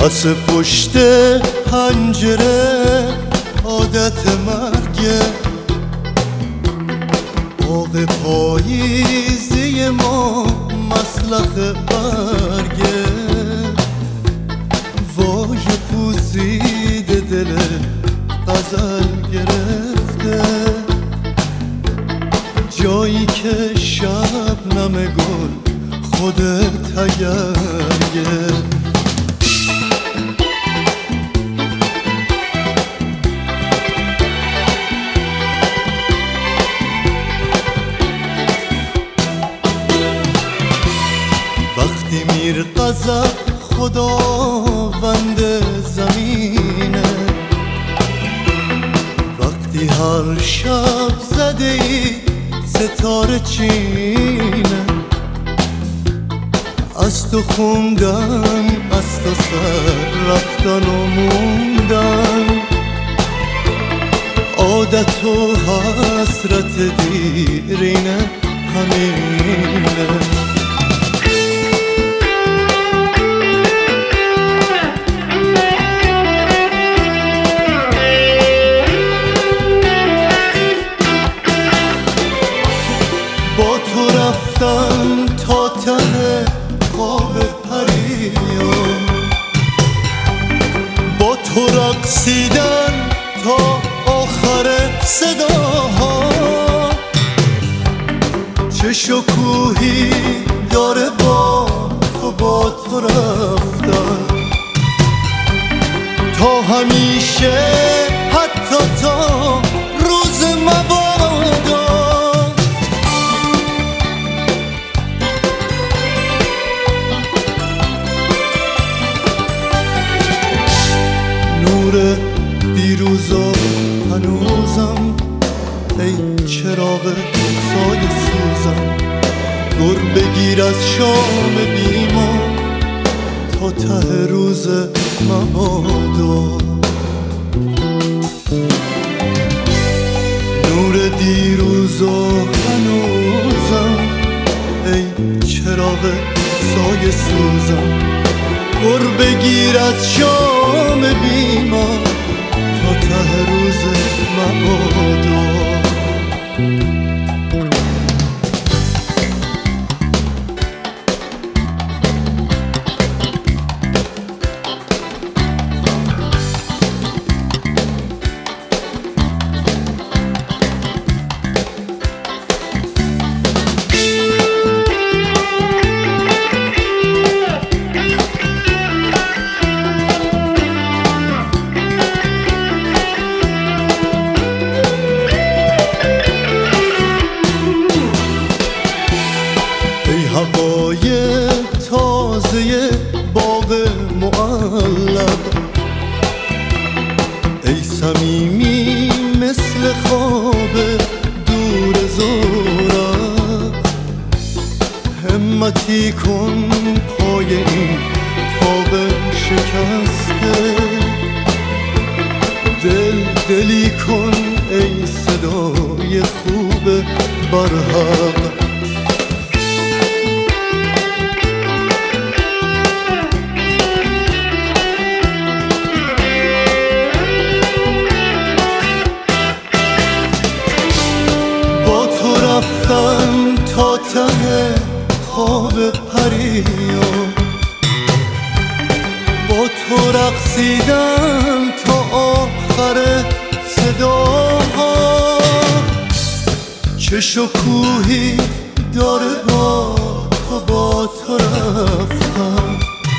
از پشت پنجره عادت مرگه، باغ پاییزی ما مسلخ برگه. وای پوسیده دل غزل گرفته، جایی که شبنم گل خودت اگرگه. وقتی میر غضب خداوند زمینه، وقتی هر شب زده ای ستاره چینه، از تو خوندن، از تو سر رفتن و موندن، عادت و حسرت دیرینه همینه. با تو رفتم تا ته خواب پریان، با تو رقصیدن تا آخر صداها. چه شکوهی داره با تو رفتن، تا همیشه حتی تا روز مبادا. نور دیروز و هنوزم، ای چراغ سایه سوزم، گر بگیر از شام بیما تا ته روز مبادا. نور دیروز و هنوزم، ای چراغ سایه سوزم، گر بگیر از شام بیما تا ته روز مبادا. هوای تازه باغ معلق، ای صمیمی مثل خواب دور زورق. همتی کن پای این تاب شکسته، دلی کن ای صدای خوب برحق. رفتم تا ته خواب پریان، با تو رقصیدم تا آخر صداها. چه شکوهی داره با تو رفتم،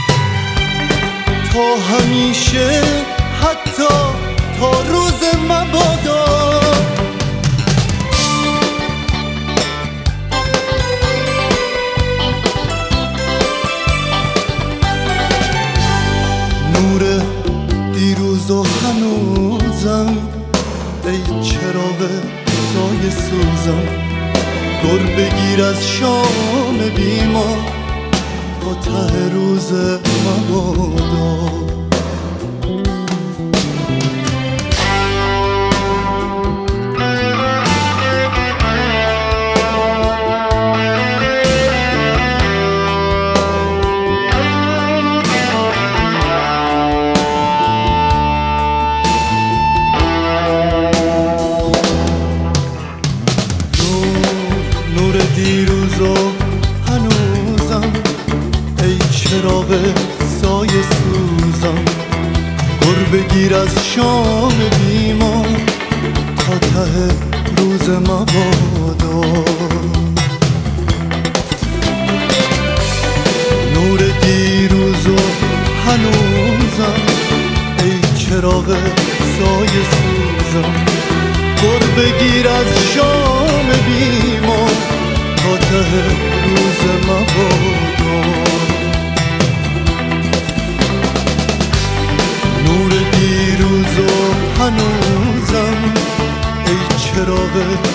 تا همیشه حتی تا روز مبادا. نور دیروز و هنوزم، ای چراغ سایه سوزم، گر بگیر از شام بیما تا ته روز مبادا. پر بگیر از شام بیما تا ته روز مبادا نور دیروز و هنوزم ای چراغ سایه سوزم پر بگیر از شام بیما تا ته روز مبادا نور دیروز و هنوزم ای چراغ